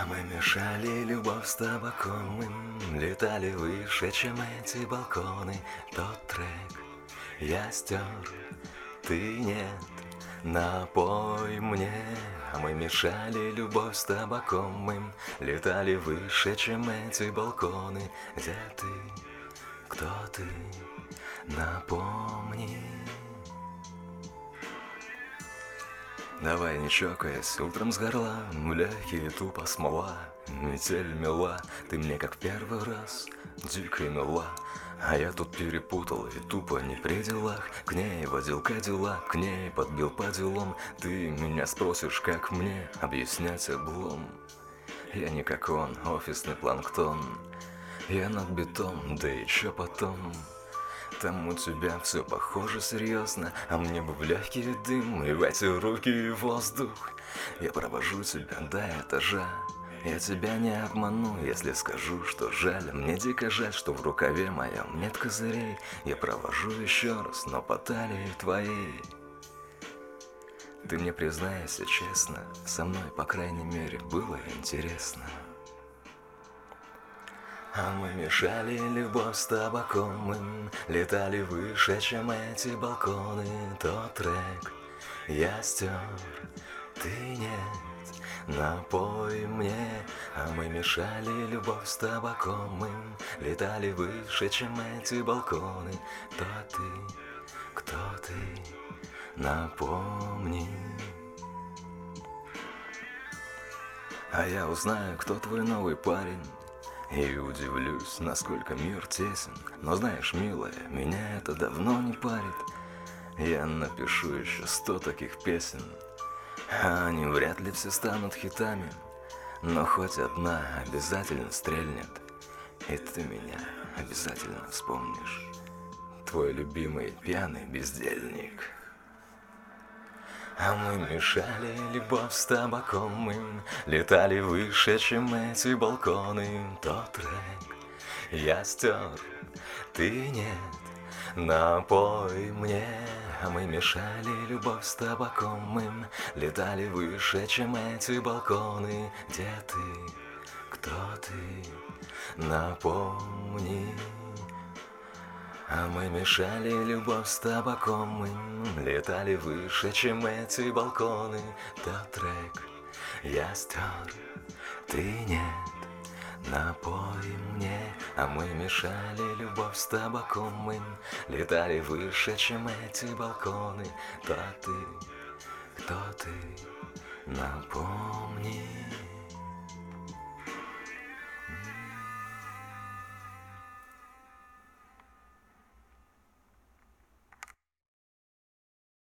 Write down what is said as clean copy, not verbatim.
Мы мешали любовь с табаком, мы летали выше, чем эти балконы. Тот трек я стер, ты нет, напой мне. Мы мешали любовь с табаком, мы летали выше, чем эти балконы. Где ты? Кто ты? Напомни. Давай не чокаясь, утром с горла, мляхи тупо смола, метель мела, ты мне как первый раз, дико мила. А я тут перепутал и тупо не при делах. К ней водил Кадиллак, к ней подбил по делам. Ты меня спросишь, как мне объяснять облом. Я не как он, офисный планктон. Я над бетон, да и чё потом? Там у тебя все похоже серьезно, а мне бы в легкий дым и в эти руки и воздух. Я провожу тебя до этажа. Я тебя не обману, если скажу, что жаль. Мне дико жаль, что в рукаве моем нет козырей. Я провожу еще раз, но по талии твоей. Ты мне признайся честно, со мной, по крайней мере, было интересно. А мы мешали любовь с табаком, мы летали выше, чем эти балконы. Тот трек я стер, ты нет, напой мне. А мы мешали любовь с табаком, мы летали выше, чем эти балконы. Кто ты, напомни. А я узнаю, кто твой новый парень, и удивлюсь, насколько мир тесен. Но знаешь, милая, меня это давно не парит. Я напишу еще 100 таких песен, а они вряд ли все станут хитами, но хоть одна обязательно стрельнет, и ты меня обязательно вспомнишь. Твой любимый пьяный бездельник. А мы мешали любовь с табаком, мы летали выше, чем эти балконы. Тот трек я стер, ты нет, напой мне. А мы мешали любовь с табаком, мы летали выше, чем эти балконы. Где ты? Кто ты? Напомни. А мы мешали любовь с табаком, мы летали выше, чем эти балконы. Тот трек я стер, ты нет, напой мне. А мы мешали любовь с табаком, мы летали выше, чем эти балконы. Кто ты, напомни.